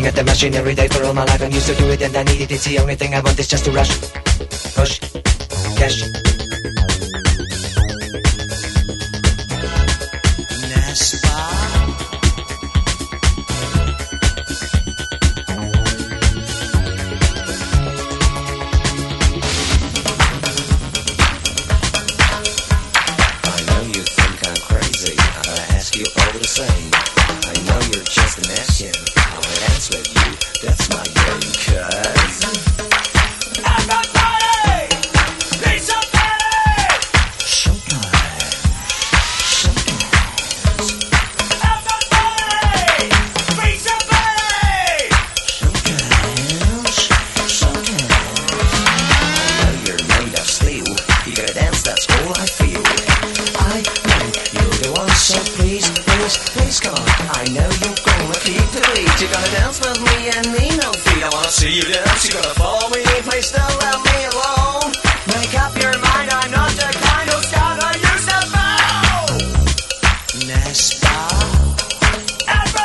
Looking at the machine every day for all my life. I'm used to do it and I need it. It's the only thing I want is just to rush. Push. Cash. Nespa.